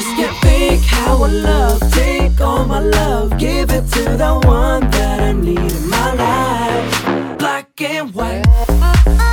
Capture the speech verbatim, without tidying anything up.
just can't fake how I love. Take all my love, give it to the one that I need in my life. Black and white.